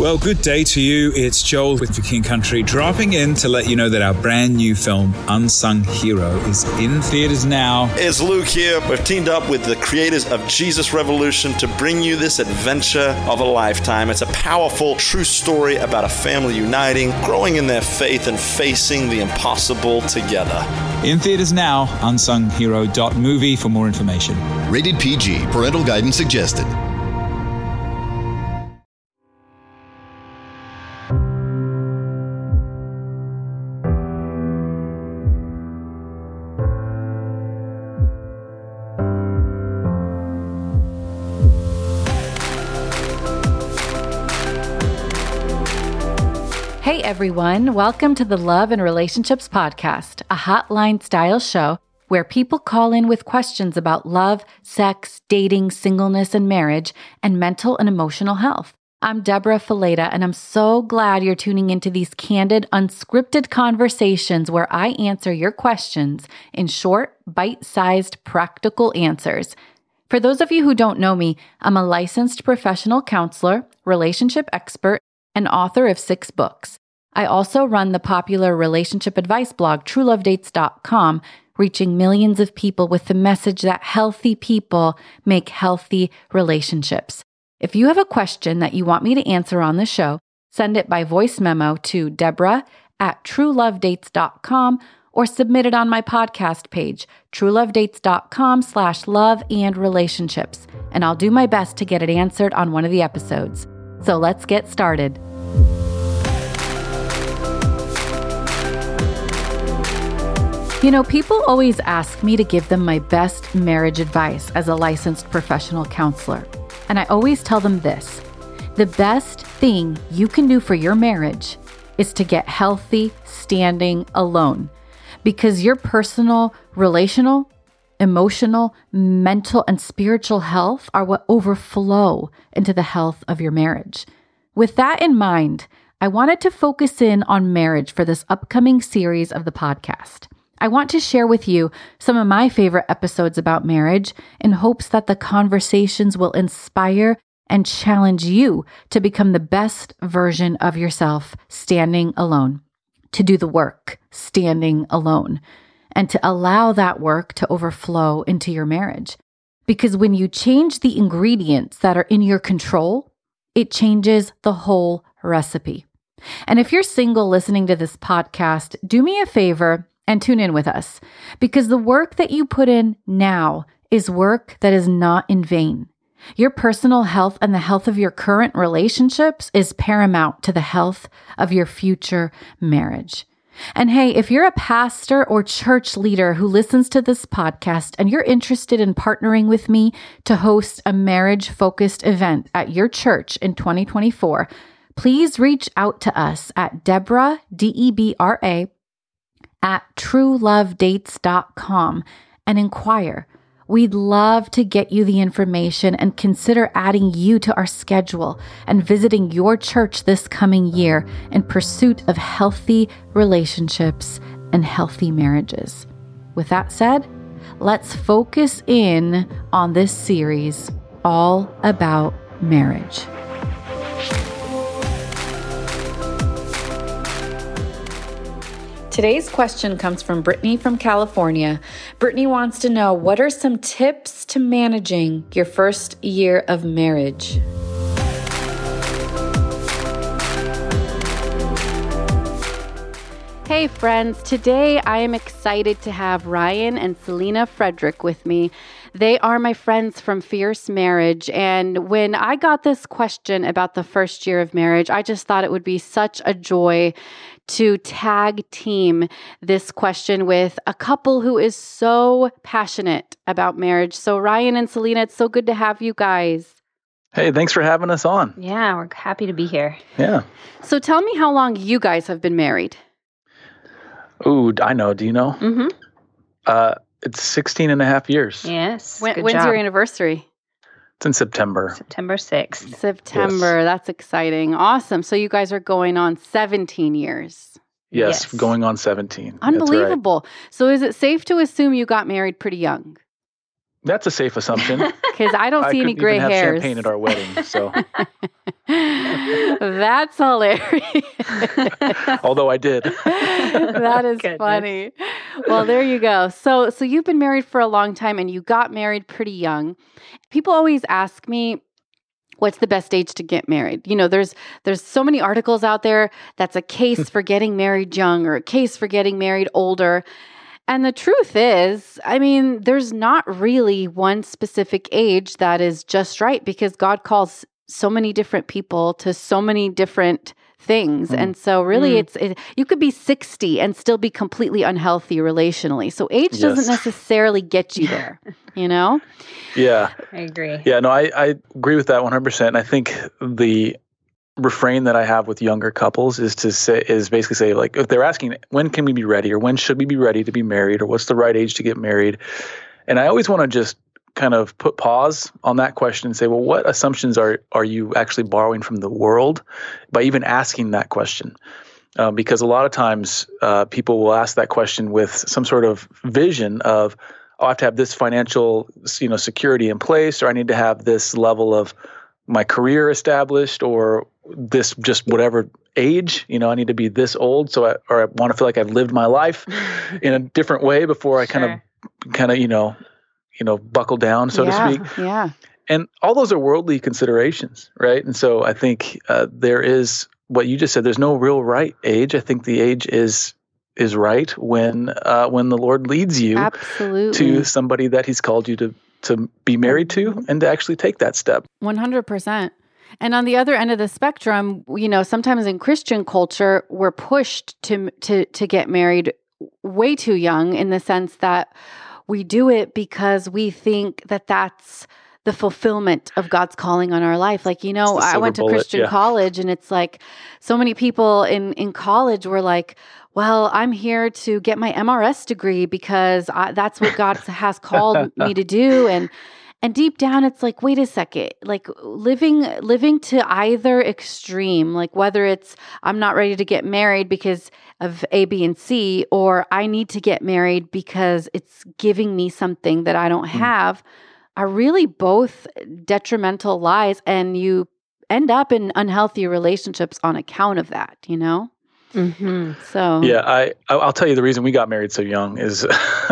Well, good day to you. It's Joel with The King Country, dropping in to let you know that our brand new film, Unsung Hero, is in theaters now. It's Luke here. We've teamed up with the creators of Jesus Revolution to bring you this adventure of a lifetime. It's a powerful, true story about a family uniting, growing in their faith, and facing the impossible together. In theaters now, unsunghero.movie for more information. Rated PG. Parental guidance suggested. Hey everyone, welcome to the Love and Relationships Podcast, a hotline-style show where people call in with questions about love, sex, dating, singleness, and marriage, and mental and emotional health. I'm Deborah Fileta, and I'm so glad you're tuning into these candid, unscripted conversations where I answer your questions in short, bite-sized, practical answers. For those of you who don't know me, I'm a licensed professional counselor, relationship expert, and author of 6 books. I also run the popular relationship advice blog, TrueLoveDates.com, reaching millions of people with the message that healthy people make healthy relationships. If you have a question that you want me to answer on the show, send it by voice memo to Deborah@TrueLoveDates.com or submit it on my podcast page, TrueLoveDates.com/love-and-relationships, and I'll do my best to get it answered on one of the episodes. So let's get started. You know, people always ask me to give them my best marriage advice as a licensed professional counselor. And I always tell them this: the best thing you can do for your marriage is to get healthy standing alone, because your personal, relational, emotional, mental, and spiritual health are what overflow into the health of your marriage. With that in mind, I wanted to focus in on marriage for this upcoming series of the podcast. I want to share with you some of my favorite episodes about marriage in hopes that the conversations will inspire and challenge you to become the best version of yourself standing alone, to do the work standing alone, and to allow that work to overflow into your marriage. Because when you change the ingredients that are in your control, it changes the whole recipe. And if you're single listening to this podcast, do me a favor and tune in with us, because the work that you put in now is work that is not in vain. Your personal health and the health of your current relationships is paramount to the health of your future marriage. And hey, if you're a pastor or church leader who listens to this podcast and you're interested in partnering with me to host a marriage-focused event at your church in 2024, please reach out to us at Deborah, Debra, at TrueLoveDates.com and inquire. We'd love to get you the information and consider adding you to our schedule and visiting your church this coming year in pursuit of healthy relationships and healthy marriages. With that said, let's focus in on this series all about marriage. Today's question comes from Brittany from California. Brittany wants to know, what are some tips to managing your first year of marriage? Hey friends, today I am excited to have Ryan and Selena Frederick with me. They are my friends from Fierce Marriage, and when I got this question about the first year of marriage, I just thought it would be such a joy to tag team this question with a couple who is so passionate about marriage. So Ryan and Selena, it's so good to have you guys. Hey, thanks for having us on. Yeah, we're happy to be here. Yeah. So tell me how long you guys have been married. Ooh, I know. Do you know? Mm-hmm. It's 16 and a half years. Yes. When's your anniversary? It's in September. September 6th. September. Yes. That's exciting. Awesome. So you guys are going on 17 years. Yes. Going on 17. Unbelievable. Right. So is it safe to assume you got married pretty young? That's a safe assumption. Because I don't see any gray hairs. I could even have hairs. champagne at our wedding, so. That's hilarious. Although I did. That is funny. Well, there you go. So you've been married for a long time and you got married pretty young. People always ask me, what's the best age to get married? You know, there's so many articles out there that's a case for getting married young or a case for getting married older. And the truth is, I mean, there's not really one specific age that is just right because God calls so many different people to so many different things. And so really you could be 60 and still be completely unhealthy relationally. So age doesn't necessarily get you there, you know? Yeah. I agree. Yeah, no, I agree with that 100%. And I think the refrain that I have with younger couples is basically say, like, if they're asking, when can we be ready, or when should we be ready to be married, or what's the right age to get married? And I always want to just kind of put pause on that question and say, well, what assumptions are you actually borrowing from the world by even asking that question? Because a lot of times people will ask that question with some sort of vision of, I have to have this financial, security in place, or I need to have this level of my career established, or this just whatever age, I need to be this old. I want to feel like I've lived my life in a different way before I kind of buckle down, so to speak. Yeah. And all those are worldly considerations, right? And so I think there is what you just said. There's no real right age. I think the age is right when the Lord leads you to somebody that He's called you to be married to, and to actually take that step. 100%. And on the other end of the spectrum, sometimes in Christian culture, we're pushed to get married way too young, in the sense that we do it because we think that that's the fulfillment of God's calling on our life. Like, I went to Christian college, and it's like so many people in college were like, well, I'm here to get my MRS degree because that's what God has called me to do. And deep down, it's like, wait a second, like living to either extreme, like whether it's I'm not ready to get married because of A, B, and C, or I need to get married because it's giving me something that I don't have, are really both detrimental lies. And you end up in unhealthy relationships on account of that, Mm-hmm. So yeah, I'll tell you the reason we got married so young is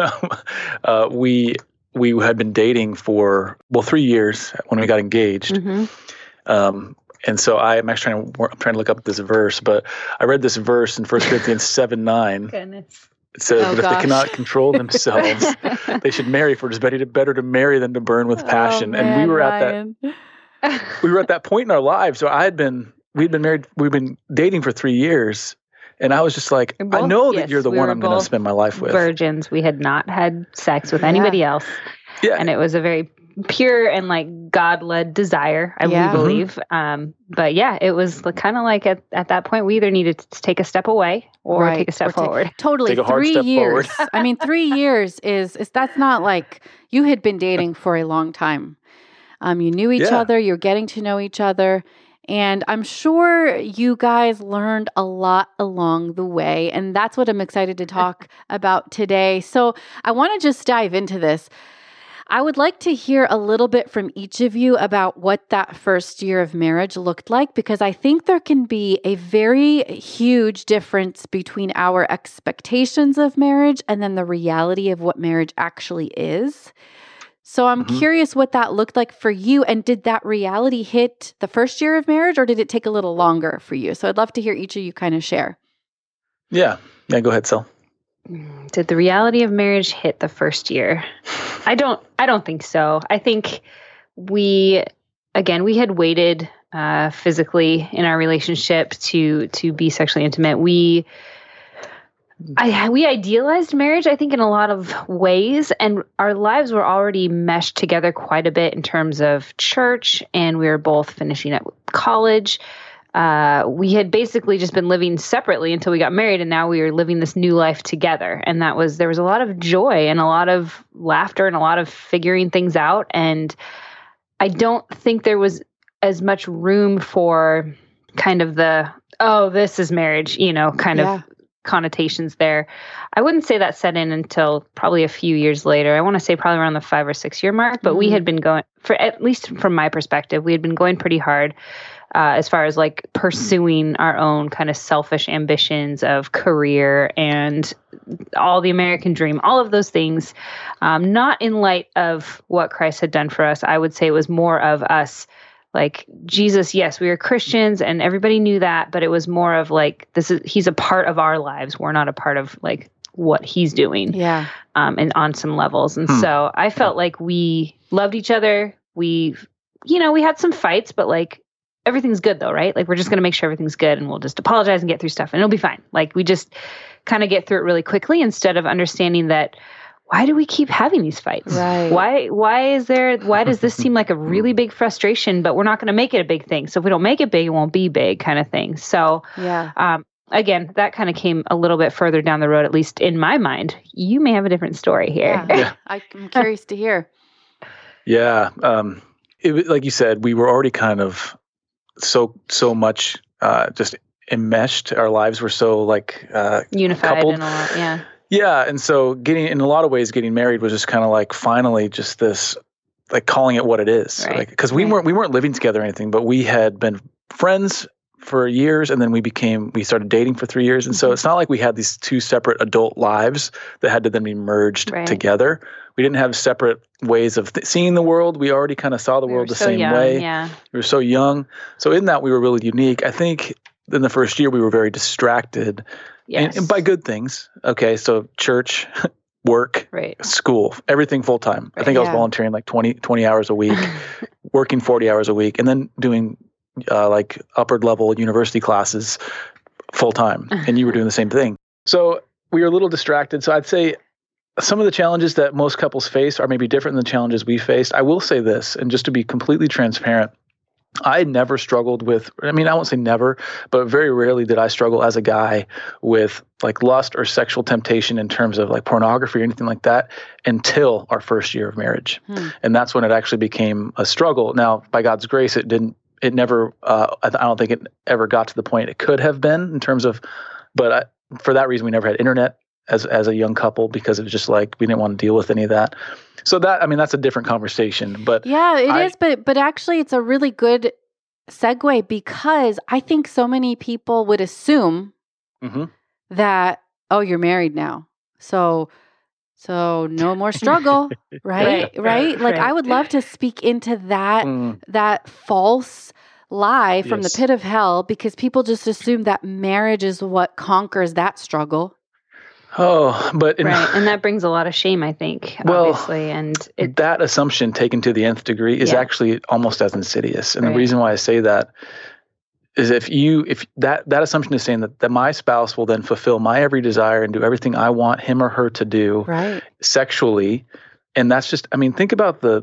we had been dating for 3 years when we got engaged. Mm-hmm. And so I'm actually trying to look up this verse, but I read this verse in 1 Corinthians 7:9. Goodness. It says, but if they cannot control themselves, they should marry, for it is better to marry than to burn with passion. Man, and we were Ryan. at that point in our lives. So we'd been married, we've been dating for 3 years. And I was just like, I know that you're the one I'm going to spend my life with. Virgins. We had not had sex with anybody else. Yeah. And it was a very pure and like God-led desire, we believe. But yeah, it was kind of like at that point, we either needed to take a step away or take a step forward. Totally. Take a hard 3 step years. forward. I mean, 3 years is that's not like you had been dating for a long time. You knew each other, you're getting to know each other. And I'm sure you guys learned a lot along the way. And that's what I'm excited to talk about today. So I want to just dive into this. I would like to hear a little bit from each of you about what that first year of marriage looked like, because I think there can be a very huge difference between our expectations of marriage and then the reality of what marriage actually is. So I'm curious what that looked like for you. And did that reality hit the first year of marriage, or did it take a little longer for you? So I'd love to hear each of you kind of share. Yeah, go ahead, Sel. Did the reality of marriage hit the first year? I don't think so. I think we had waited physically in our relationship to be sexually intimate. We idealized marriage, I think, in a lot of ways, and our lives were already meshed together quite a bit in terms of church, and we were both finishing up college. We had basically just been living separately until we got married, and now we were living this new life together. And there was a lot of joy and a lot of laughter and a lot of figuring things out. And I don't think there was as much room for kind of this is marriage, kind of connotations there. I wouldn't say that set in until probably a few years later. I want to say probably around the 5 or 6 year mark, but we had been going, for at least from my perspective, we had been going pretty hard as far as like pursuing our own kind of selfish ambitions of career and all the American dream, all of those things, not in light of what Christ had done for us. I would say it was more of us, like Jesus, yes, we were Christians and everybody knew that, but it was more of like, he's a part of our lives. We're not a part of like what he's doing. Yeah. And on some levels. And so I felt like we loved each other. We had some fights, but like everything's good though, right? Like we're just going to make sure everything's good and we'll just apologize and get through stuff and it'll be fine. Like we just kind of get through it really quickly instead of understanding that, why do we keep having these fights? Right. Why does this seem like a really big frustration, but we're not going to make it a big thing? So if we don't make it big, it won't be big kind of thing. So again, that kind of came a little bit further down the road, at least in my mind. You may have a different story here. Yeah. I'm curious to hear. Yeah. Like you said, we were already kind of so much just enmeshed. Our lives were so like unified coupled. and all. Yeah. Yeah, and so in a lot of ways, getting married was just kind of like finally just this, like calling it what it is. Right. Like, because we weren't living together or anything, but we had been friends for years, and then we started dating for 3 years, and so it's not like we had these two separate adult lives that had to then be merged together. We didn't have separate ways of seeing the world. We already kind of saw the world the same way. Yeah. We were so young, so in that we were really unique. I think in the first year we were very distracted. Yes. And by good things. Okay, so church, work, school, everything full time. I think I was volunteering like 20 hours a week, working 40 hours a week, and then doing like upper level university classes full time. And you were doing the same thing. So we were a little distracted. So I'd say some of the challenges that most couples face are maybe different than the challenges we faced. I will say this, and just to be completely transparent, I never struggled with, I won't say never, but very rarely did I struggle as a guy with like lust or sexual temptation in terms of like pornography or anything like that until our first year of marriage. And that's when it actually became a struggle. Now, by God's grace, I don't think it ever got to the point it could have been in terms of, but for that reason, we never had internet as a young couple because it was just like, we didn't want to deal with any of that. So that's a different conversation, but yeah, it is. But actually it's a really good segue because I think so many people would assume that, oh, you're married now. So no more struggle, right? Like I would love to speak into that false lie from the pit of hell because people just assume that marriage is what conquers that struggle. Oh, but and that brings a lot of shame, I think, obviously. And that assumption taken to the nth degree is actually almost as insidious. And the reason why I say that is if that assumption is saying that my spouse will then fulfill my every desire and do everything I want him or her to do sexually, and that's just, think about the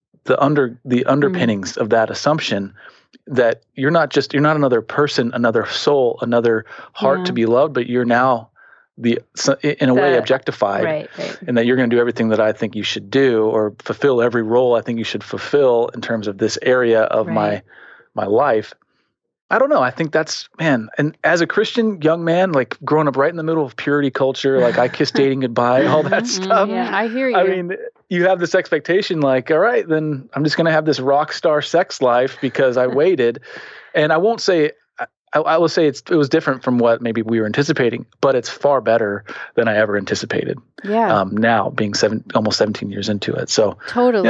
underpinnings of that assumption. That you're not another person, another soul, another heart to be loved, but you're now in a way objectified, and that you're going to do everything that I think you should do or fulfill every role I think you should fulfill in terms of this area of my life. I don't know. I think that's, and as a Christian young man, like growing up right in the middle of purity culture, like I kissed dating goodbye, all that stuff. Yeah, I hear you. You have this expectation like, all right, then I'm just going to have this rock star sex life because I waited. And I won't say, I will say it was different from what maybe we were anticipating, but it's far better than I ever anticipated. Yeah. Now being almost 17 years into it. So totally.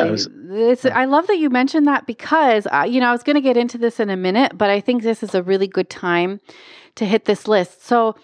I love that you mentioned that because, I was going to get into this in a minute, but I think this is a really good time to hit this list. So,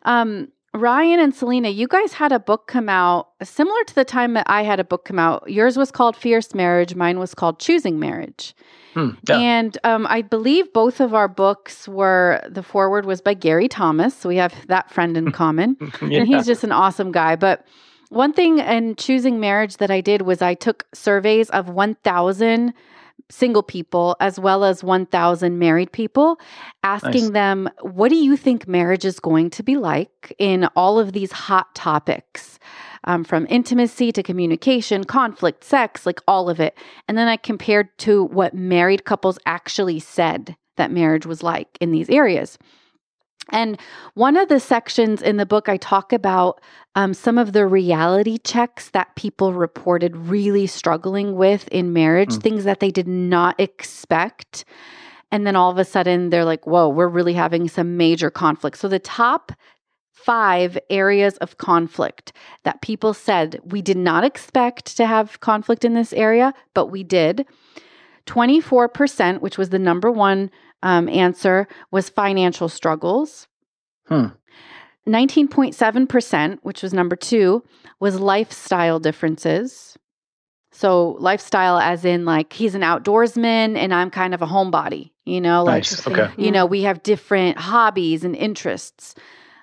Ryan and Selena, you guys had a book come out similar to the time that I had a book come out. Yours was called Fierce Marriage. Mine was called Choosing Marriage. And I believe both of our books the foreword was by Gary Thomas. So we have that friend in common. And he's just an awesome guy. But one thing in Choosing Marriage that I did was I took surveys of 1,000 single people as well as 1,000 married people, asking them, what do you think marriage is going to be like in all of these hot topics? From intimacy to communication, conflict, sex, like all of it. And then I compared to what married couples actually said that marriage was like in these areas. And one of the sections in the book, I talk about some of the reality checks that people reported really struggling with in marriage, things that they did not expect. And then all of a sudden they're like, whoa, we're really having some major conflict. So the top 5 areas of conflict that people said we did not expect to have conflict in this area, but we did. 24%, which was the number one answer, was financial struggles. 19.7%, which was number 2, was lifestyle differences. So lifestyle as in like he's an outdoorsman and I'm kind of a homebody, you know, like, Nice. Okay. you know, we have different hobbies and interests.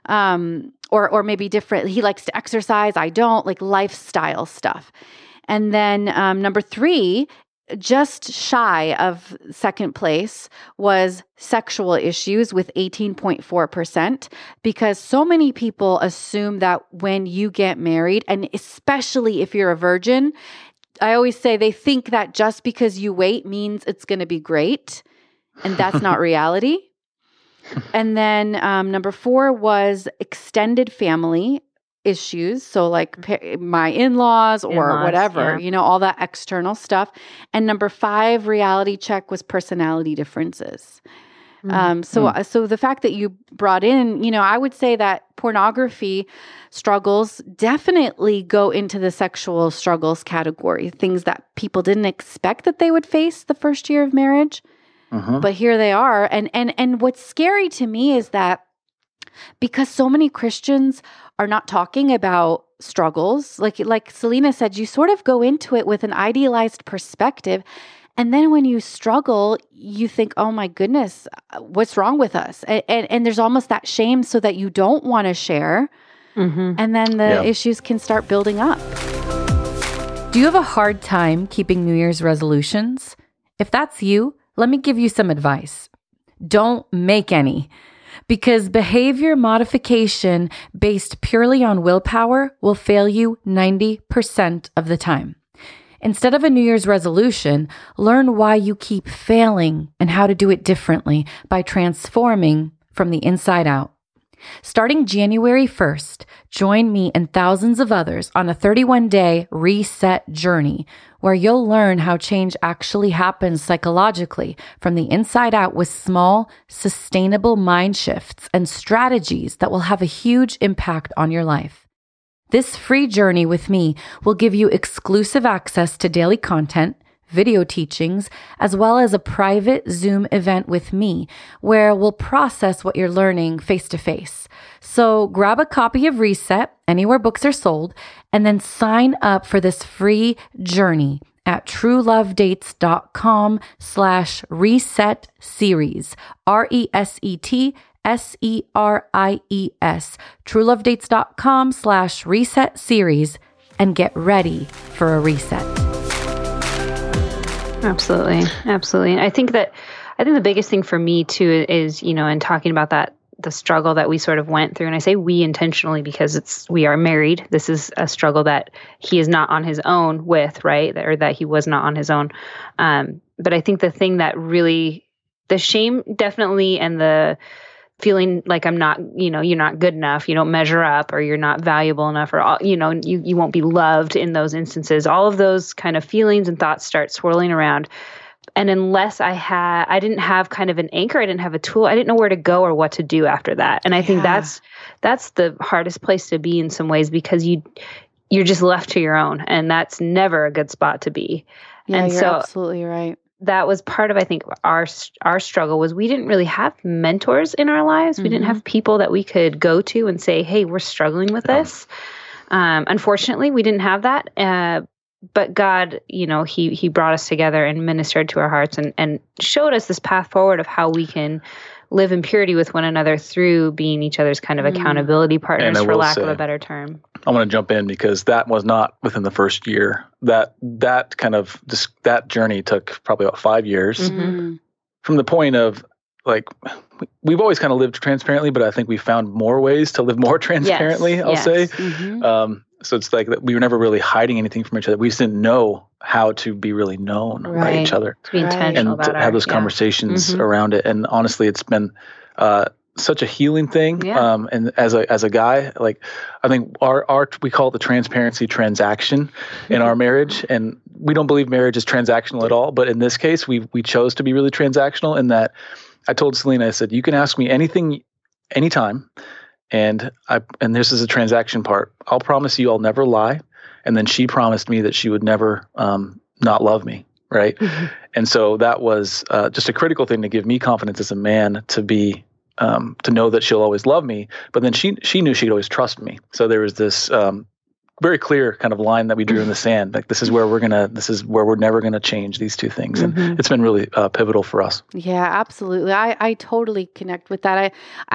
Or maybe different. He likes to exercise. I don't, like lifestyle stuff. And then number 3, just shy of second place, was sexual issues with 18.4%, because so many people assume that when you get married, and especially if you're a virgin, I always say they think that just because you wait means it's going to be great. And that's not reality. And then number 4 was extended family issues. So like my in-laws or whatever, you know, all that external stuff. And number 5 reality check was personality differences. So the fact that you brought in, you know, I would say that pornography struggles definitely go into the sexual struggles category, things that people didn't expect that they would face the first year of marriage. But here they are. And what's scary to me is that because so many Christians are not talking about struggles, like Selena said, you sort of go into it with an idealized perspective. And then when you struggle, you think, oh my goodness, what's wrong with us? And there's almost that shame so that you don't want to share. And then the issues can start building up. Do you have a hard time keeping New Year's resolutions? If that's you, let me give you some advice. Don't make any, because behavior modification based purely on willpower will fail you 90% of the time. Instead of a New Year's resolution, learn why you keep failing and how to do it differently by transforming from the inside out. Starting January 1st, join me and thousands of others on a 31-day reset journey where you'll learn how change actually happens psychologically from the inside out with small, sustainable mind shifts and strategies that will have a huge impact on your life. This free journey with me will give you exclusive access to daily content, video teachings, as well as a private Zoom event with me where we'll process what you're learning face to face. So grab a copy of Reset anywhere books are sold, and then sign up for this free journey at truelovedates.com/reset series, RESET SERIES, truelovedates.com/reset series, and get ready for a reset. Absolutely. And I think the biggest thing for me too is, you know, in talking about that, the struggle that we sort of went through, and I say we intentionally because we are married. This is a struggle that he is not on his own with, right? Or that he was not on his own. But I think the thing that really, the shame definitely, and the feeling like I'm not, you know, you're not good enough, you don't measure up, or you're not valuable enough, or, you know, you won't be loved in those instances. All of those kind of feelings and thoughts start swirling around. And unless I didn't have kind of an anchor, I didn't have a tool, I didn't know where to go or what to do after that. And I think that's the hardest place to be in some ways, because you're just left to your own, and that's never a good spot to be. Yeah, and you're so absolutely right. That was part of, I think, our struggle was we didn't really have mentors in our lives. We didn't have people that we could go to and say, hey, we're struggling with this. Unfortunately, we didn't have that. But God, you know, he brought us together and ministered to our hearts and showed us this path forward of how we can live in purity with one another through being each other's kind of accountability partners, for lack of a better term. I want to jump in because that was not within the first year. That journey took probably about 5 years. From the point of, like, we've always kind of lived transparently, but I think we found more ways to live more transparently, I'll say. So it's like that we were never really hiding anything from each other. We just didn't know how to be really known by each other. To be intentional and about to have those conversations around it. And honestly, it's been such a healing thing. Yeah. And as a guy, like, I think we call it the transparency transaction in our marriage. And we don't believe marriage is transactional at all. But in this case, we chose to be really transactional in that I told Selena, I said, you can ask me anything, anytime. And this is a transaction part. I'll promise you I'll never lie. And then she promised me that she would never not love me. Right. Mm-hmm. And so that was just a critical thing to give me confidence as a man to be, to know that she'll always love me. But then she knew she'd always trust me. So there was this very clear kind of line that we drew in the sand. Like, this is where we're never going to change these two things. And it's been really pivotal for us. Yeah, absolutely. I totally connect with that.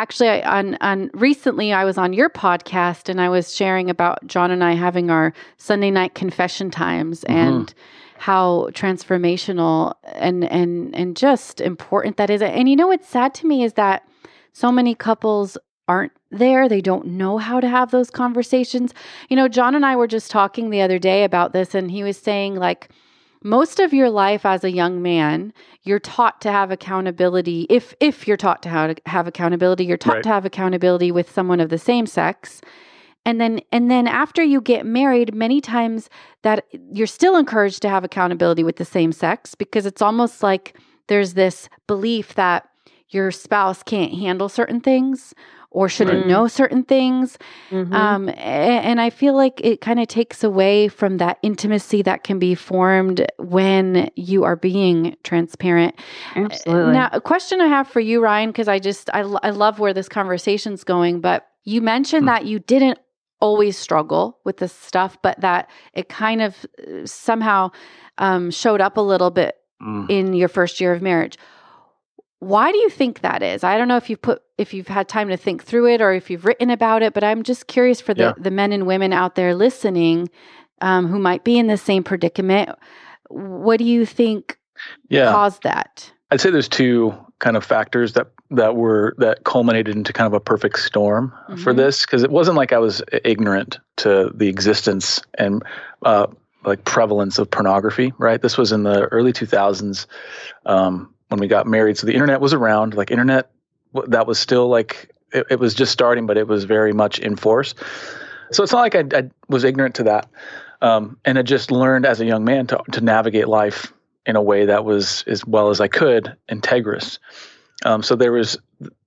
Recently I was on your podcast and I was sharing about John and I having our Sunday night confession times and how transformational and just important that is. And what's sad to me is that so many couples aren't there. They don't know how to have those conversations. John and I were just talking the other day about this, and he was saying, like, most of your life as a young man, you're taught to have accountability. If you're taught to have accountability, you're taught to have accountability with someone of the same sex. And then after you get married, many times that you're still encouraged to have accountability with the same sex, because it's almost like there's this belief that your spouse can't handle certain things or shouldn't know certain things. And I feel like it kind of takes away from that intimacy that can be formed when you are being transparent. Absolutely. Now, a question I have for you, Ryan, because I love where this conversation's going, but you mentioned that you didn't always struggle with this stuff, but that it kind of somehow showed up a little bit in your first year of marriage. Why do you think that is? I don't know if you've had time to think through it or if you've written about it, but I'm just curious for the men and women out there listening who might be in the same predicament. What do you think caused that? I'd say there's two kind of factors that culminated into kind of a perfect storm for this, because it wasn't like I was ignorant to the existence and like prevalence of pornography, right? This was in the early 2000s when we got married. So the internet was around, like internet, that was still like, it was just starting, but it was very much in force. So it's not like I was ignorant to that. And I just learned as a young man to navigate life in a way that was, as well as I could, integrous. So there was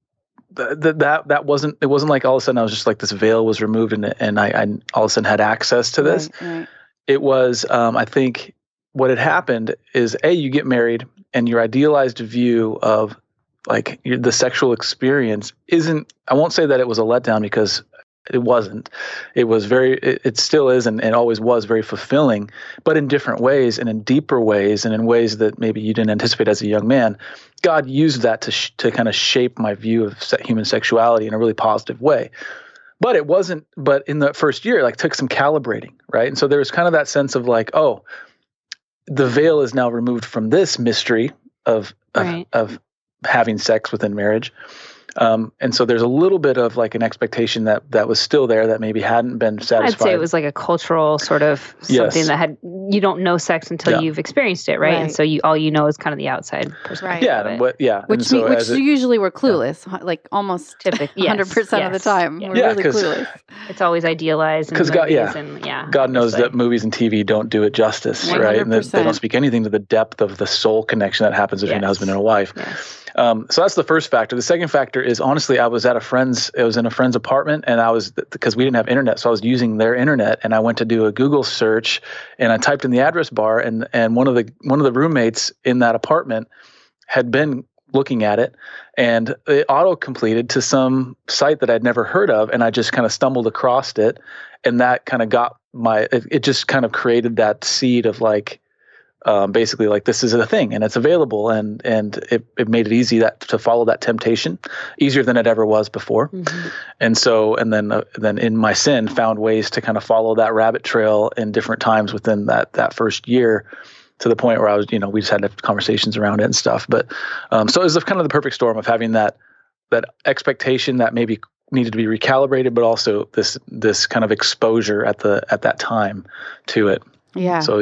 that wasn't, it wasn't like all of a sudden I was just like this veil was removed and I all of a sudden had access to this. Right. It was, I think what had happened is you get married and your idealized view of like the sexual experience isn't, I won't say that it was a letdown because it wasn't. It was it still is and always was very fulfilling, but in different ways and in deeper ways and in ways that maybe you didn't anticipate as a young man. God used that to kind of shape my view of human sexuality in a really positive way. But it wasn't, but in the first year, like took some calibrating, right? And so there was kind of that sense of like, oh, the veil is now removed from this mystery of having sex within marriage. And so there's a little bit of like an expectation that was still there that maybe hadn't been satisfied. I'd say it was like a cultural sort of something that you don't know sex until you've experienced it, right? And so all you know is kind of the perspective. Which usually we're clueless, like almost 100% of the time. We're really clueless. It's always idealized. Because God knows that movies and TV don't do it justice, 100%. Right? And they don't speak anything to the depth of the soul connection that happens between a husband and a wife. Yes. So that's the first factor. The second factor is honestly, I was in a friend's apartment and because we didn't have internet. So I was using their internet and I went to do a Google search and I typed in the address bar and one of the roommates in that apartment had been looking at it and it auto-completed to some site that I'd never heard of. And I just kind of stumbled across it and that kind of it just kind of created that seed of like, basically like this is a thing and it's available and it made it easy to follow that temptation easier than it ever was before. And then in my sin found ways to kind of follow that rabbit trail in different times within that first year to the point where I was, we just had conversations around it and stuff. But so it was kind of the perfect storm of having that expectation that maybe needed to be recalibrated, but also this kind of exposure at that time to it. Yeah. So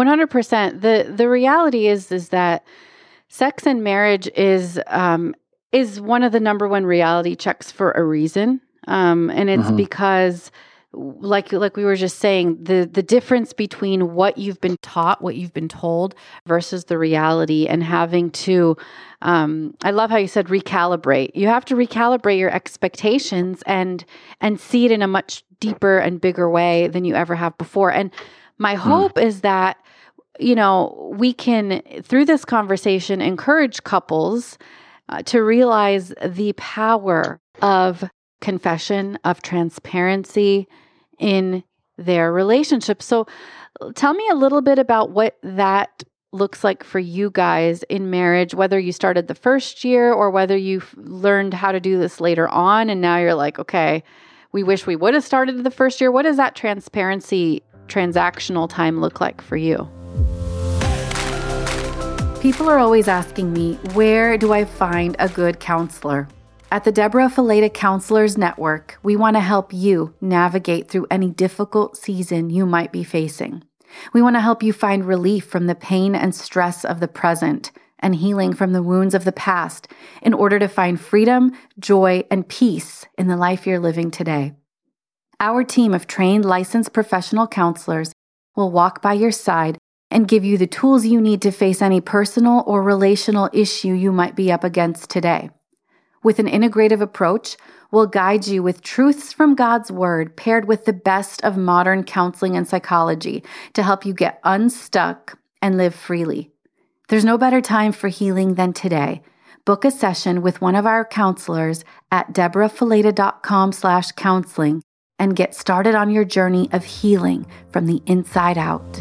100%. The reality is that sex and marriage is is one of the number one reality checks for a reason. And it's because like we were just saying, the difference between what you've been taught, what you've been told versus the reality, and having to, I love how you said recalibrate. You have to recalibrate your expectations and see it in a much deeper and bigger way than you ever have before. And my hope is that, we can, through this conversation, encourage couples to realize the power of confession, of transparency in their relationship. So tell me a little bit about what that looks like for you guys in marriage, whether you started the first year or whether you've learned how to do this later on and now you're like, okay, we wish we would have started the first year. What does that transparency, transactional time look like for you? People are always asking me, where do I find a good counselor? At the Deborah Fileta Counselors Network, we want to help you navigate through any difficult season you might be facing. We want to help you find relief from the pain and stress of the present and healing from the wounds of the past in order to find freedom, joy, and peace in the life you're living today. Our team of trained, licensed professional counselors will walk by your side and give you the tools you need to face any personal or relational issue you might be up against today. With an integrative approach, we'll guide you with truths from God's Word paired with the best of modern counseling and psychology to help you get unstuck and live freely. There's no better time for healing than today. Book a session with one of our counselors at deborahfileta.com/counseling and get started on your journey of healing from the inside out.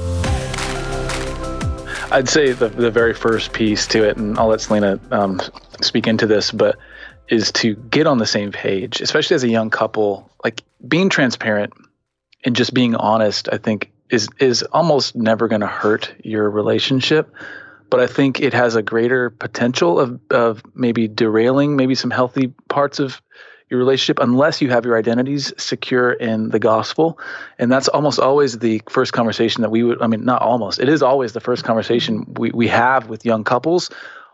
I'd say the very first piece to it, and I'll let Selena speak into this, but is to get on the same page, especially as a young couple. Like being transparent and just being honest, I think is almost never going to hurt your relationship. But I think it has a greater potential of maybe derailing maybe some healthy parts of your relationship unless you have your identities secure in the gospel. And that's almost always the first conversation that not almost, it is always the first conversation we have with young couples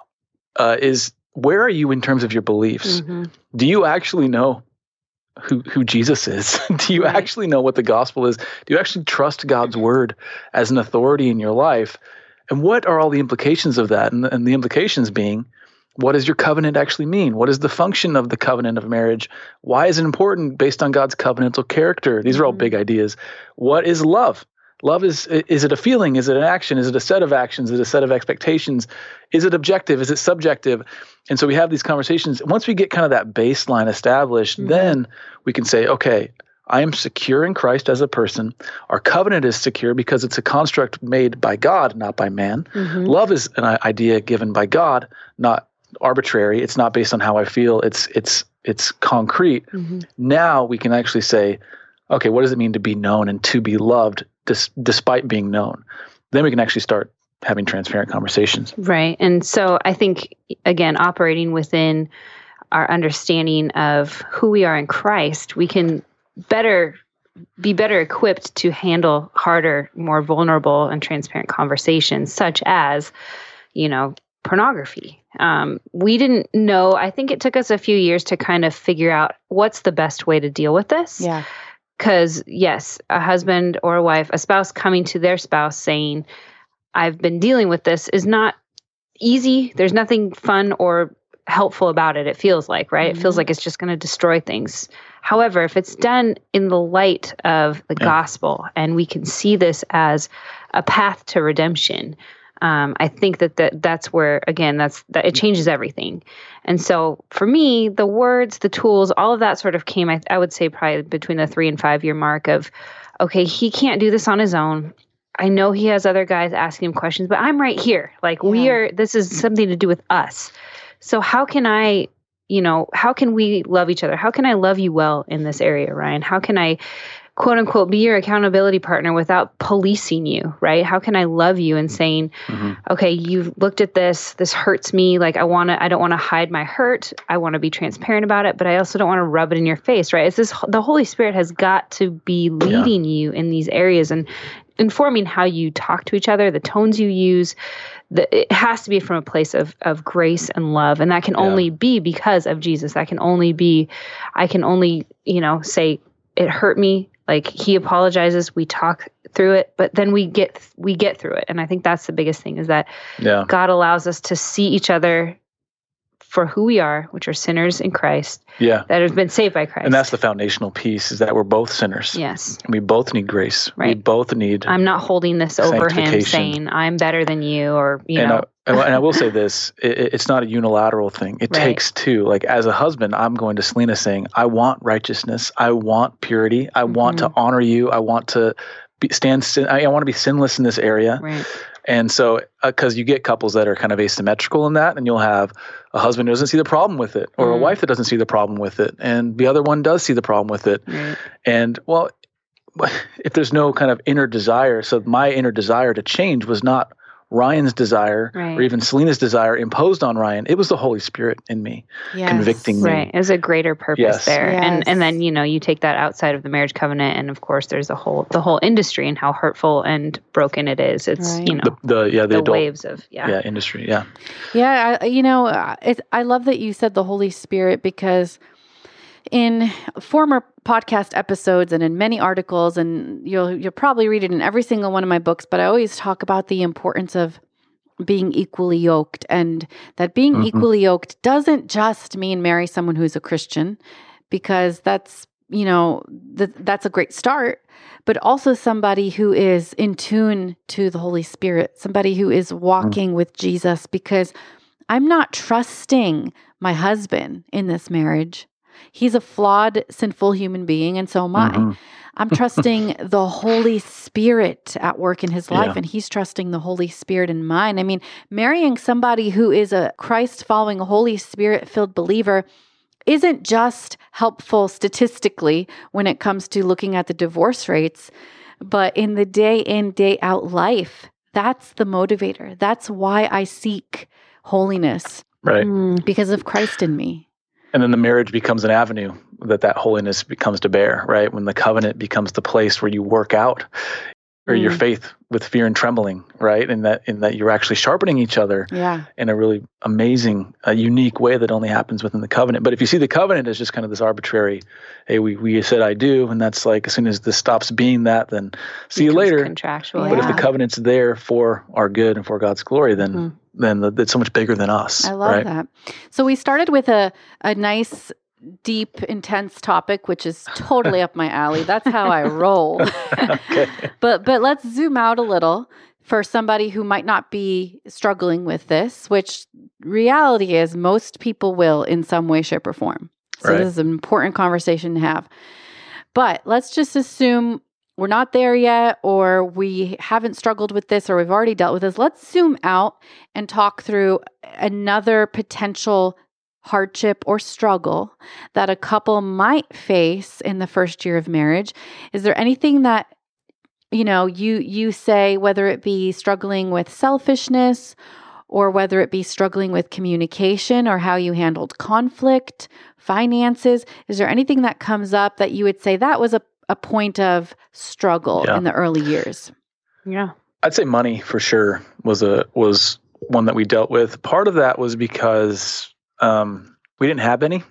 is, where are you in terms of your beliefs? Mm-hmm. Do you actually know who Jesus is? Do you actually know what the gospel is? Do you actually trust God's word as an authority in your life? And what are all the implications of that? And the implications being, what does your covenant actually mean? What is the function of the covenant of marriage? Why is it important based on God's covenantal character? These are all big ideas. What is love? Love is it a feeling? Is it an action? Is it a set of actions? Is it a set of expectations? Is it objective? Is it subjective? And so we have these conversations. Once we get kind of that baseline established, then we can say, okay, I am secure in Christ as a person. Our covenant is secure because it's a construct made by God, not by man. Mm-hmm. Love is an idea given by God, not arbitrary. It's not based on how I feel. It's concrete. Mm-hmm. Now we can actually say, okay, what does it mean to be known and to be loved despite being known? Then we can actually start having transparent conversations. Right. And so I think, again, operating within our understanding of who we are in Christ, we can be better equipped to handle harder, more vulnerable and transparent conversations, such as, pornography. We didn't know, I think it took us a few years to kind of figure out what's the best way to deal with this. Yeah. Because yes, a husband or a wife, a spouse coming to their spouse saying, I've been dealing with this is not easy. There's nothing fun or helpful about it. It feels like, right? Mm-hmm. It feels like it's just going to destroy things. However, if it's done in the light of the gospel and we can see this as a path to redemption, I think that's where, again, that it changes everything. And so for me, the words, the tools, all of that sort of came, I would say probably between the 3 and 5 year mark of, okay, he can't do this on his own. I know he has other guys asking him questions, but I'm right here. Like this is something to do with us. So how can how can we love each other? How can I love you well in this area, Ryan? How can I, quote unquote, be your accountability partner without policing you, right? How can I love you and saying, okay, you've looked at this hurts me. Like I don't want to hide my hurt. I want to be transparent about it, but I also don't want to rub it in your face, right? The Holy Spirit has got to be leading you in these areas. And informing how you talk to each other, the tones you use. It has to be from a place of grace and love. And that can only be because of Jesus. That can only be, I can only, say it hurt me. Like he apologizes, we talk through it, but then we get through it. And I think that's the biggest thing is that God allows us to see each other for who we are, which are sinners in Christ that have been saved by Christ. And that's the foundational piece, is that we're both sinners. Yes. And we both need grace. Right. We both need I'm not holding this over him saying, I'm better than you, or, And I will say this, it's not a unilateral thing. It takes two. Like as a husband, I'm going to Selena saying, I want righteousness. I want purity. I want to honor you. I want to I want to be sinless in this area. Right. And so, because you get couples that are kind of asymmetrical in that, and you'll have a husband who doesn't see the problem with it, or a wife that doesn't see the problem with it, and the other one does see the problem with it. Right. And well, if there's no kind of inner desire, so my inner desire to change was not Ryan's desire or even Selena's desire imposed on Ryan. It was the Holy Spirit in me convicting me. Right. There's a greater purpose there. Yes. And then, you take that outside of the marriage covenant, and of course there's the whole industry and how hurtful and broken it is. It's, the adult, waves of, industry. Yeah. Yeah. I love that you said the Holy Spirit, because in former podcast episodes and in many articles, and you'll probably read it in every single one of my books, but I always talk about the importance of being equally yoked, and that being equally yoked doesn't just mean marry someone who's a Christian, because that's, that's a great start, but also somebody who is in tune to the Holy Spirit, somebody who is walking with Jesus, because I'm not trusting my husband in this marriage. He's a flawed, sinful human being, and so am I. I'm trusting the Holy Spirit at work in his life, and he's trusting the Holy Spirit in mine. I mean, marrying somebody who is a Christ-following, Holy Spirit-filled believer isn't just helpful statistically when it comes to looking at the divorce rates, but in the day in, day out life, that's the motivator. That's why I seek holiness. Right. Because of Christ in me. And then the marriage becomes an avenue that holiness becomes to bear, right? When the covenant becomes the place where you work out or your faith with fear and trembling, right? And that you're actually sharpening each other in a really amazing, unique way that only happens within the covenant. But if you see the covenant as just kind of this arbitrary, hey, we said I do, and that's like as soon as this stops being that, then see you later. Contractual. But if the covenant's there for our good and for God's glory, then it's so much bigger than us. I love that. So we started with a nice, deep, intense topic, which is totally up my alley. That's how I roll. Okay. But let's zoom out a little for somebody who might not be struggling with this, which reality is most people will in some way, shape, or form. So this is an important conversation to have. But let's just assume we're not there yet, or we haven't struggled with this, or we've already dealt with this. Let's zoom out and talk through another potential hardship or struggle that a couple might face in the first year of marriage. Is there anything that, you say, whether it be struggling with selfishness, or whether it be struggling with communication, or how you handled conflict, finances? Is there anything that comes up that you would say that was a point of struggle in the early years? Yeah. I'd say money for sure was one that we dealt with. Part of that was because we didn't have any.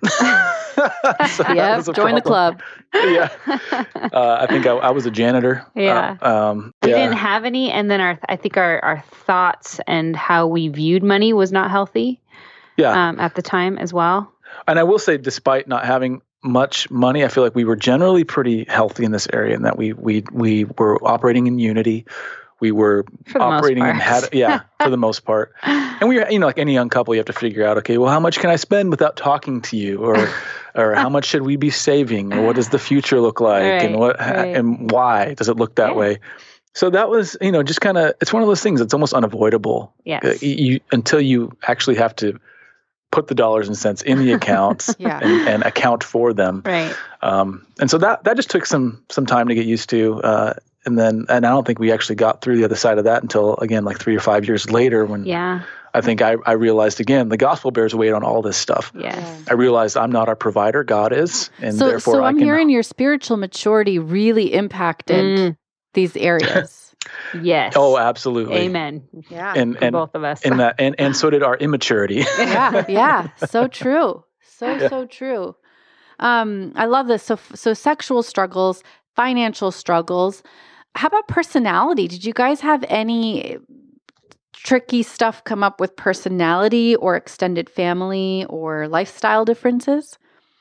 So join the club. I think I was a janitor. We didn't have any, and then I think our thoughts and how we viewed money was not healthy. At the time as well. And I will say, despite not having much money, I feel like we were generally pretty healthy in this area, and that we were operating in unity. We were operating and for the most part. And we were, like any young couple, you have to figure out, okay, well, how much can I spend without talking to you, or how much should we be saving, or what does the future look like, and why does it look that way? So that was, just kind of, it's one of those things that's almost unavoidable. Yes. Until you actually have to put the dollars and cents in the accounts and account for them. Right. And so that just took some time to get used to. And I don't think we actually got through the other side of that until, again, like 3 or 5 years later, when I think I realized, again, the gospel bears weight on all this stuff. Yes. I realized I'm not our provider, God is. And therefore so I'm hearing your spiritual maturity really impacted these areas. Yes. Oh, absolutely. Amen. Yeah. And both of us. And so did our immaturity. Yeah. So true. So true. I love this. So sexual struggles, financial struggles. How about personality? Did you guys have any tricky stuff come up with personality or extended family or lifestyle differences?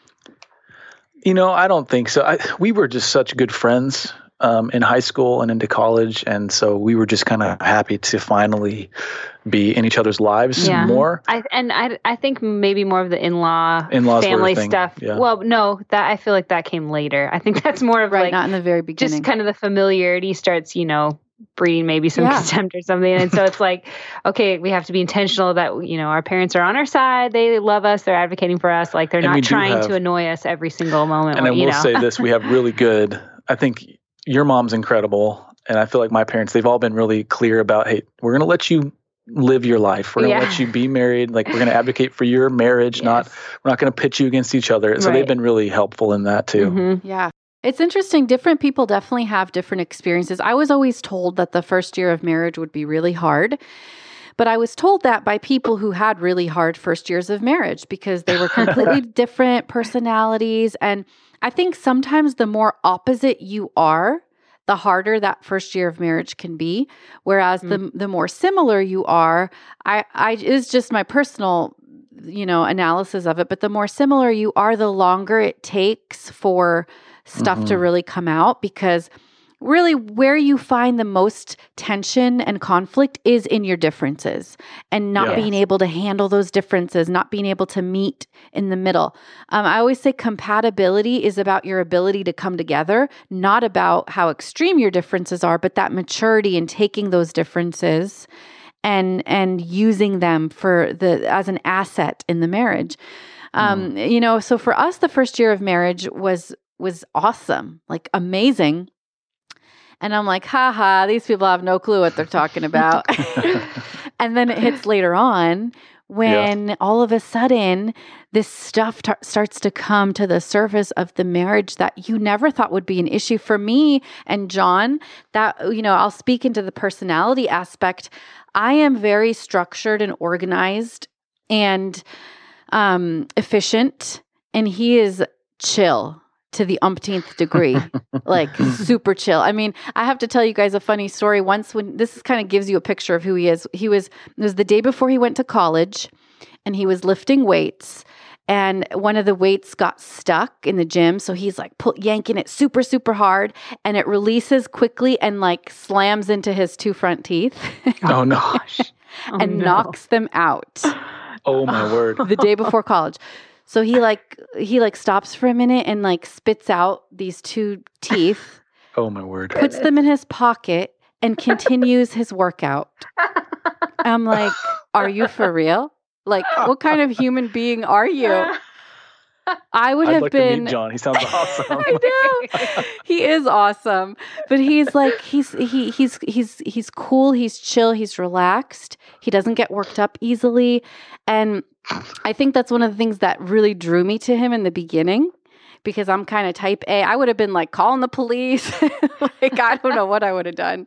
I don't think so. We were just such good friends in high school and into college. And so we were just kind of happy to finally be in each other's lives more. I think maybe more of the in-laws family stuff. Yeah. Well, no, that I feel like that came later. I think that's more of right, not in the very beginning. Just kind of the familiarity starts, breeding maybe some contempt or something. And so it's like, okay, we have to be intentional that, our parents are on our side. They love us. They're advocating for us. Like they're not trying to annoy us every single moment. And I will say this, we have really good, I think your mom's incredible. And I feel like my parents, they've all been really clear about, hey, we're going to let you live your life. We're going to let you be married. Like we're going to advocate for your marriage. We're not going to pit you against each other. So they've been really helpful in that too. Mm-hmm. Yeah. It's interesting. Different people definitely have different experiences. I was always told that the first year of marriage would be really hard. But I was told that by people who had really hard first years of marriage because they were completely different personalities. And I think sometimes the more opposite you are, the harder that first year of marriage can be. Whereas the more similar you are, it's just my personal, analysis of it. But the more similar you are, the longer it takes for stuff to really come out, because really where you find the most tension and conflict is in your differences and not being able to handle those differences, not being able to meet in the middle. I always say compatibility is about your ability to come together, not about how extreme your differences are, but that maturity in taking those differences and using them as an asset in the marriage. So for us, the first year of marriage was awesome, like amazing. And I'm like, haha, these people have no clue what they're talking about. And then it hits later on when all of a sudden this stuff starts to come to the surface of the marriage that you never thought would be an issue. For me and John, that, I'll speak into the personality aspect. I am very structured and organized and efficient, and he is chill to the umpteenth degree, like super chill. I mean, I have to tell you guys a funny story. Once when this kind of gives you a picture of who he is. It was the day before he went to college, and he was lifting weights, and one of the weights got stuck in the gym. So he's like yanking it super, super hard, and it releases quickly and like slams into his two front teeth. Oh no. Gosh. And knocks them out. Oh my word. The day before college. So he stops for a minute and like spits out these two teeth. Oh my word. Puts them in his pocket and continues his workout. I'm like, are you for real? Like, what kind of human being are you? I'd like to meet John. He sounds awesome. I know. He is awesome. But he's like, he's cool, he's chill, he's relaxed. He doesn't get worked up easily. And I think that's one of the things that really drew me to him in the beginning, because I'm kind of type A. I would have been like calling the police. Like, I don't know what I would have done.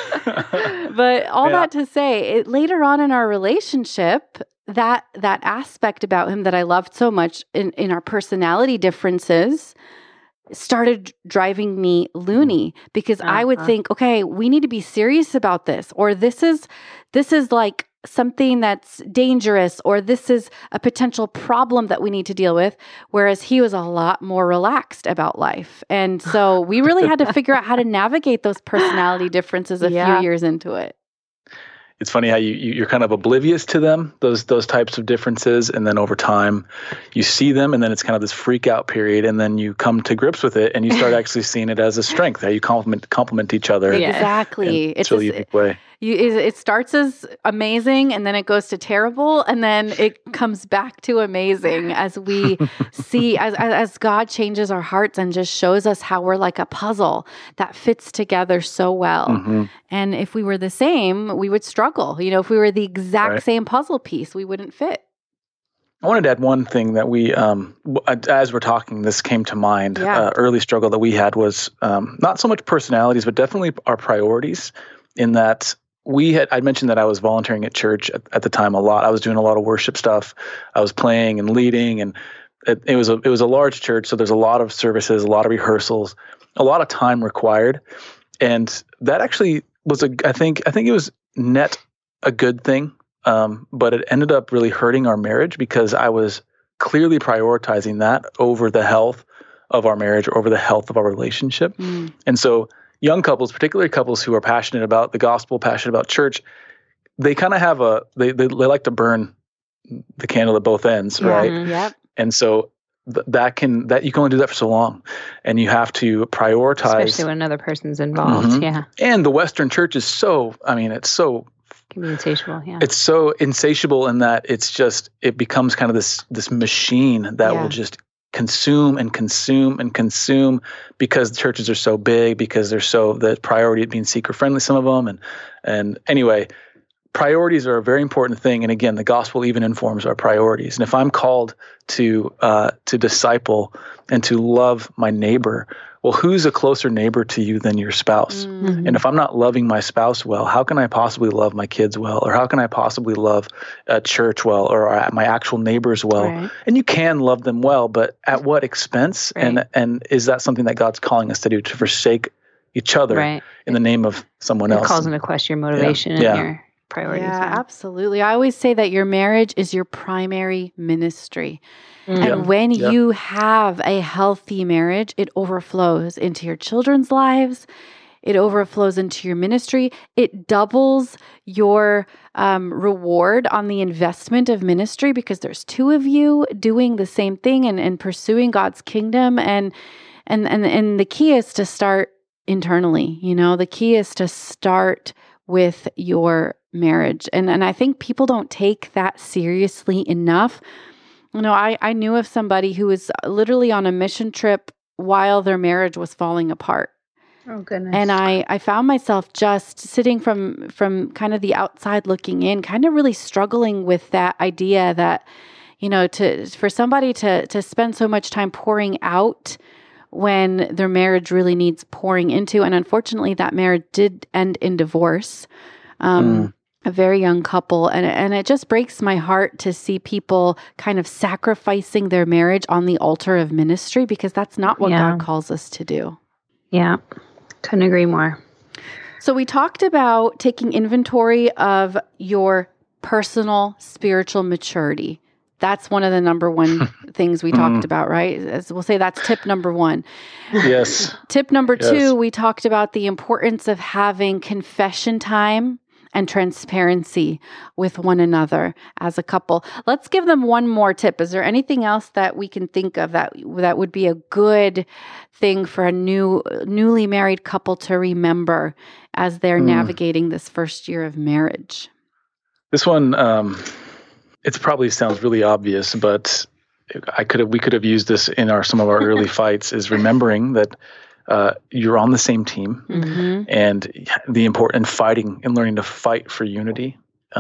But all that to say, later on in our relationship, that aspect about him that I loved so much in our personality differences started driving me loony, because I would think, okay, we need to be serious about this, or this is like something that's dangerous, or this is a potential problem that we need to deal with. Whereas he was a lot more relaxed about life. And so we really had to figure out how to navigate those personality differences a few years into it. It's funny how you're kind of oblivious to them, those types of differences, and then over time you see them, and then it's kind of this freak out period, and then you come to grips with it, and you start actually seeing it as a strength, how you complement each other. Exactly. It's really a unique way. It starts as amazing, and then it goes to terrible, and then it comes back to amazing as we see, as God changes our hearts and just shows us how we're like a puzzle that fits together so well. Mm-hmm. And if we were the same, we would struggle. If we were the exact same puzzle piece, we wouldn't fit. I wanted to add one thing that we, as we're talking, this came to mind. Early struggle that we had was not so much personalities, but definitely our priorities. in that I mentioned that I was volunteering at church at the time a lot. I was doing a lot of worship stuff. I was playing and leading, and it was a large church. So there's a lot of services, a lot of rehearsals, a lot of time required. And that actually was I think it was net a good thing. But it ended up really hurting our marriage because I was clearly prioritizing that over the health of our marriage, or over the health of our relationship. And so young couples, particularly couples who are passionate about the gospel, passionate about church, they kind of have they like to burn the candle at both ends, right? Yep. And so that you can only do that for so long, and you have to prioritize, especially when another person's involved. Yeah, and the Western church is it's so can be insatiable. Yeah, it's so insatiable in that it becomes kind of this machine that will just consume and consume and consume, because the churches are so big, because the priority of being seeker friendly, some of them, and anyway. Priorities are a very important thing, and again, the gospel even informs our priorities. And if I'm called to disciple and to love my neighbor, well, who's a closer neighbor to you than your spouse? Mm-hmm. And if I'm not loving my spouse well, how can I possibly love my kids well, or how can I possibly love a church well, or my actual neighbors well? Right. And you can love them well, but at what expense? Right. And is that something that God's calling us to do, to forsake each other in the name of someone else? It calls into question your motivation and your priorities. Yeah, absolutely. I always say that your marriage is your primary ministry. And when you have a healthy marriage, it overflows into your children's lives. It overflows into your ministry. It doubles your reward on the investment of ministry, because there's two of you doing the same thing and pursuing God's kingdom. And the key is to start internally. The key is to start with your marriage. And I think people don't take that seriously enough. I knew of somebody who was literally on a mission trip while their marriage was falling apart. Oh, goodness. And I found myself just sitting from kind of the outside looking in, kind of really struggling with that idea that, for somebody to spend so much time pouring out when their marriage really needs pouring into. And unfortunately, that marriage did end in divorce. A very young couple. And it just breaks my heart to see people kind of sacrificing their marriage on the altar of ministry, because that's not what God calls us to do. Yeah, couldn't agree more. So we talked about taking inventory of your personal spiritual maturity. That's one of the number one things we talked about, right? As we'll say, that's tip number one. Yes. Tip number two, we talked about the importance of having confession time and transparency with one another as a couple. Let's give them one more tip. Is there anything else that we can think of that would be a good thing for a newly married couple to remember as they're navigating this first year of marriage? This one, it probably sounds really obvious, but we could have used this in some of our early fights, is remembering that you're on the same team, and the important fighting and learning to fight for unity.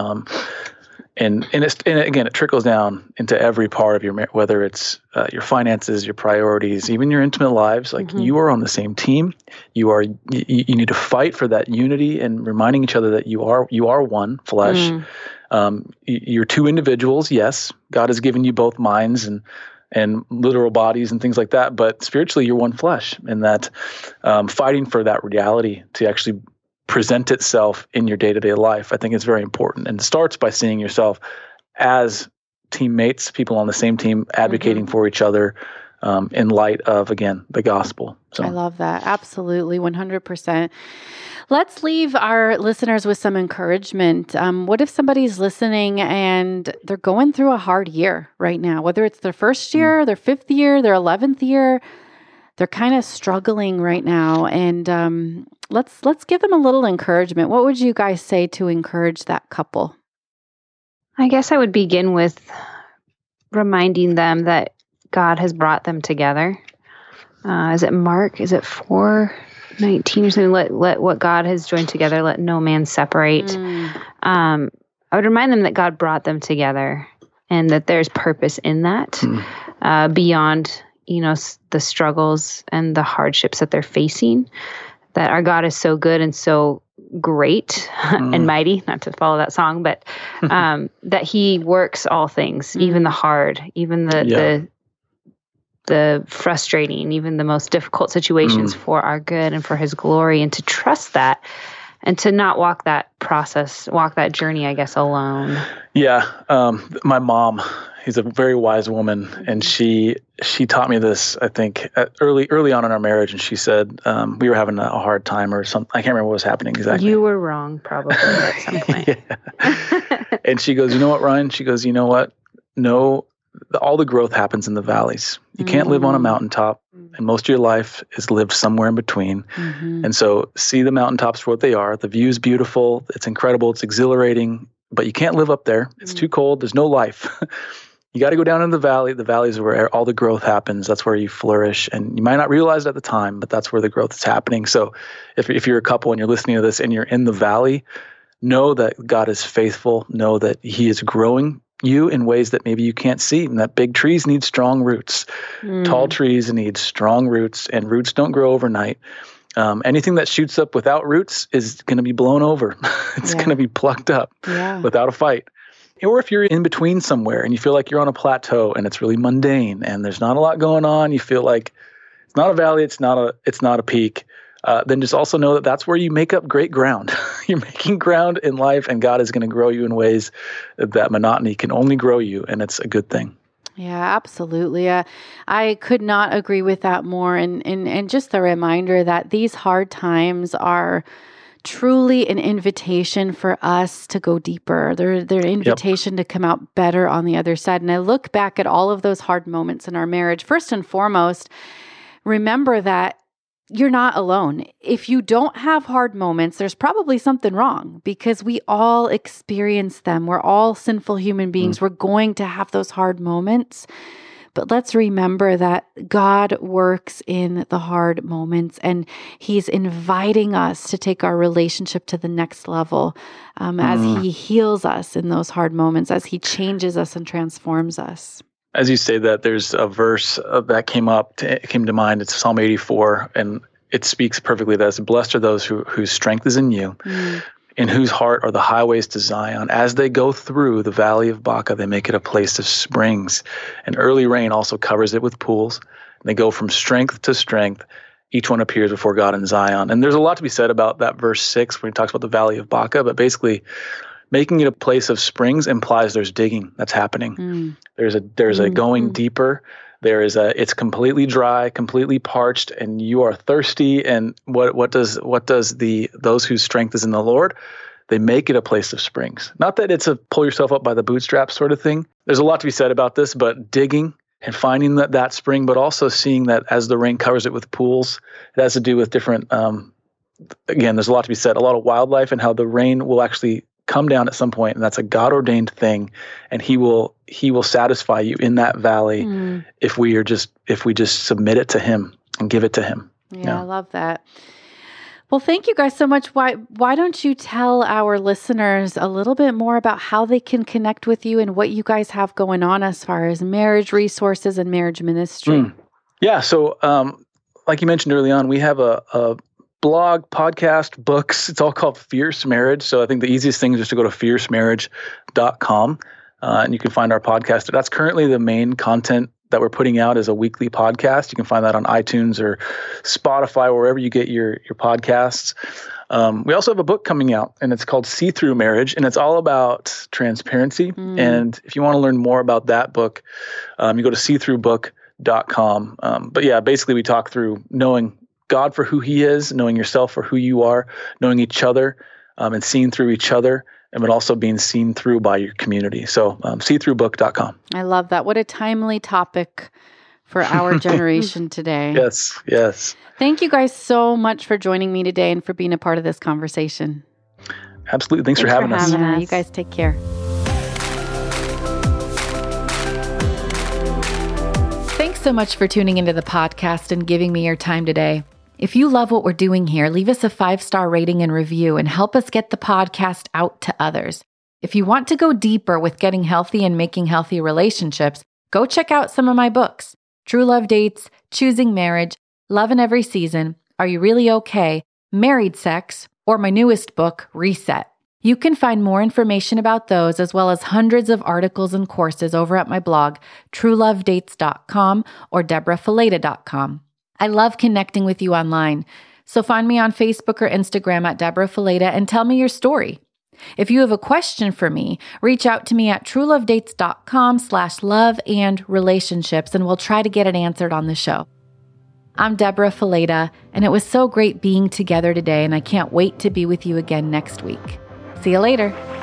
And again, it trickles down into every part of your marriage, whether it's your finances, your priorities, even your intimate lives. Like you are on the same team. You need to fight for that unity, and reminding each other that you are one flesh. You're two individuals. Yes, God has given you both minds and literal bodies and things like that, but spiritually you're one flesh, and that fighting for that reality to actually present itself in your day-to-day life, I think is very important. And it starts by seeing yourself as teammates, people on the same team, advocating for each other in light of, again, the gospel. So I love that. Absolutely, 100%. Let's leave our listeners with some encouragement. What if somebody's listening and they're going through a hard year right now, whether it's their first year, their fifth year, their 11th year, they're kind of struggling right now. And let's give them a little encouragement. What would you guys say to encourage that couple? I guess I would begin with reminding them that God has brought them together. Is it Mark? Is it 4:19 or something? Let what God has joined together, let no man separate. I would remind them that God brought them together, and that there's purpose in that, beyond the struggles and the hardships that they're facing. That our God is so good and so great and mighty, not to follow that song, but that he works all things, even the hard, even the frustrating, even the most difficult situations for our good and for his glory, and to trust that and to not walk that journey, I guess, alone. Yeah. My mom, she's a very wise woman, and she taught me this, I think, early on in our marriage, and she said we were having a hard time or something. I can't remember what was happening exactly. You were wrong, probably, at some point. And she goes, you know what, Ryan? She goes, you know what? No, all the growth happens in the valleys. You can't live on a mountaintop, and most of your life is lived somewhere in between. And so see the mountaintops for what they are. The view's beautiful. It's incredible. It's exhilarating, but you can't live up there. It's too cold. There's no life. You got to go down in the valley. The valley is where all the growth happens. That's where you flourish. And you might not realize it at the time, but that's where the growth is happening. So if you're a couple and you're listening to this and you're in the valley, know that God is faithful. Know that he is growing you in ways that maybe you can't see, and that big trees need strong roots. Tall trees need strong roots, and roots don't grow overnight. Anything that shoots up without roots is going to be blown over. It's going to be plucked up without a fight. Or if you're in between somewhere and you feel like you're on a plateau and it's really mundane and there's not a lot going on, you feel like it's not a valley, it's not a peak, then just also know that that's where you make up great ground. You're making ground in life, and God is going to grow you in ways that monotony can only grow you, and it's a good thing. Yeah, absolutely. I could not agree with that more. And just the reminder that these hard times are truly an invitation for us to go deeper. They're an invitation to come out better on the other side. And I look back at all of those hard moments in our marriage. First and foremost, remember that you're not alone. If you don't have hard moments, there's probably something wrong, because we all experience them. We're all sinful human beings. We're going to have those hard moments. But let's remember that God works in the hard moments, and he's inviting us to take our relationship to the next level as he heals us in those hard moments, as he changes us and transforms us. As you say that, there's a verse that came to mind. It's Psalm 84, and it speaks perfectly to this. Blessed are those whose strength is in you, in whose heart are the highways to Zion. As they go through the valley of Baca, they make it a place of springs. And early rain also covers it with pools. And they go from strength to strength. Each one appears before God in Zion. And there's a lot to be said about that verse 6 when he talks about the valley of Baca, but basically making it a place of springs implies there's digging that's happening. There's a going deeper. It's completely dry, completely parched, and you are thirsty. And what does those whose strength is in the Lord? They make it a place of springs. Not that it's a pull yourself up by the bootstraps sort of thing. There's a lot to be said about this, but digging and finding that spring, but also seeing that as the rain covers it with pools, it has to do with different. Again, there's a lot to be said. A lot of wildlife and how the rain will actually come down at some point, and that's a God-ordained thing, and he will satisfy you in that valley if we just submit it to him and give it to him. Yeah, I love that. Well, thank you guys so much. Why don't you tell our listeners a little bit more about how they can connect with you and what you guys have going on as far as marriage resources and marriage ministry? Yeah, so like you mentioned early on, we have a blog, podcast, books. It's all called Fierce Marriage. So I think the easiest thing is just to go to fiercemarriage.com and you can find our podcast. That's currently the main content that we're putting out as a weekly podcast. You can find that on iTunes or Spotify, or wherever you get your podcasts. We also have a book coming out, and it's called See Through Marriage, and it's all about transparency. And if you want to learn more about that book, you go to seethroughbook.com. But yeah, basically we talk through knowing God for who he is, knowing yourself for who you are, knowing each other, and seeing through each other, and but also being seen through by your community. So seethroughbook.com. I love that. What a timely topic for our generation today. Yes. Thank you guys so much for joining me today and for being a part of this conversation. Absolutely. Thanks for having us. Yeah, you guys take care. Thanks so much for tuning into the podcast and giving me your time today. If you love what we're doing here, leave us a 5-star rating and review and help us get the podcast out to others. If you want to go deeper with getting healthy and making healthy relationships, go check out some of my books: True Love Dates, Choosing Marriage, Love in Every Season, Are You Really Okay?, Married Sex, or my newest book, Reset. You can find more information about those as well as hundreds of articles and courses over at my blog, truelovedates.com or deborahfileta.com. I love connecting with you online, so find me on Facebook or Instagram at Deborah Fileta and tell me your story. If you have a question for me, reach out to me at truelovedates.com/love-and-relationships, and we'll try to get it answered on the show. I'm Deborah Fileta, and it was so great being together today, and I can't wait to be with you again next week. See you later.